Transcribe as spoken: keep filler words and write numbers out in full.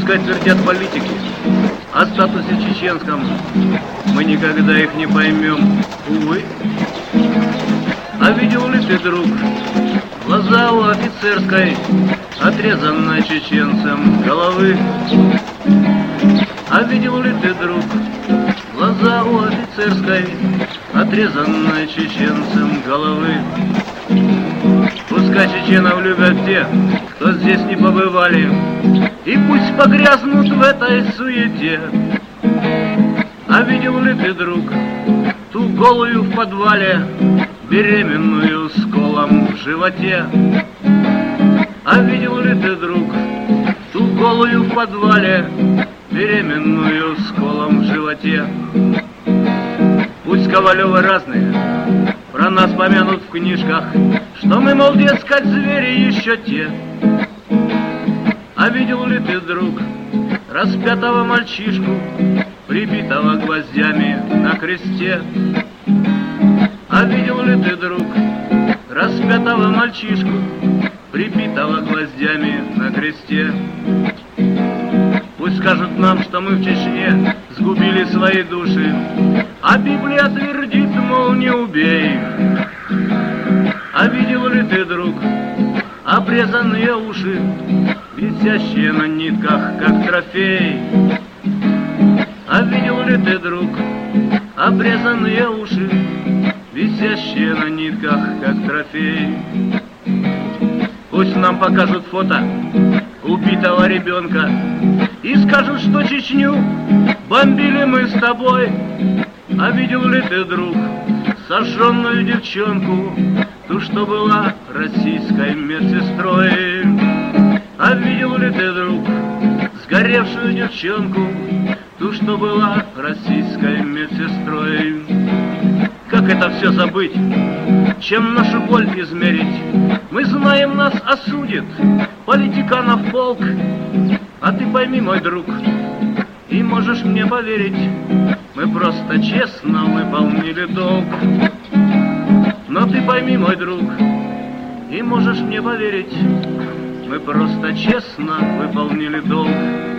Пускай твердят политики о статусе чеченском, мы никогда их не поймем, увы. А видел ли ты, друг, глаза у офицерской, отрезанной чеченцем головы? А видел ли ты, друг, глаза у офицерской, отрезанной чеченцем головы? Пускай чеченов любят те, кто здесь не побывали, и пусть погрязнут в этой суете. А видел ли ты, друг, ту голую в подвале, беременную с колом в животе? А видел ли ты, друг, ту голую в подвале, беременную с колом в животе? Пусть Ковалевы разные про нас помянут в книжках, что мы, мол, дескать, звери еще те. А видел ли ты, друг, распятого мальчишку, прибитого гвоздями на кресте? А видел ли ты, друг, распятого мальчишку, прибитого гвоздями на кресте? Пусть скажут нам, что мы в Чечне сгубили свои души, а Библия твердит, мол, не убей их. А видел ли ты, друг, обрезанные уши, висящие на нитках, как трофей? А видел ли ты, друг, обрезанные уши, висящие на нитках, как трофей? Пусть нам покажут фото убитого ребенка и скажут, что Чечню бомбили мы с тобой. А видел ли ты, друг, сожженную девчонку, ту, что была российской медсестрой? А видел ли ты, друг, сгоревшую девчонку, ту, что была российской медсестрой? Как это все забыть? Чем нашу боль измерить? Мы знаем, нас осудит политиканов полк. А ты пойми, мой друг, и можешь мне поверить, мы просто честно выполнили долг. Но ты пойми, мой друг, и можешь мне поверить, мы просто честно выполнили долг.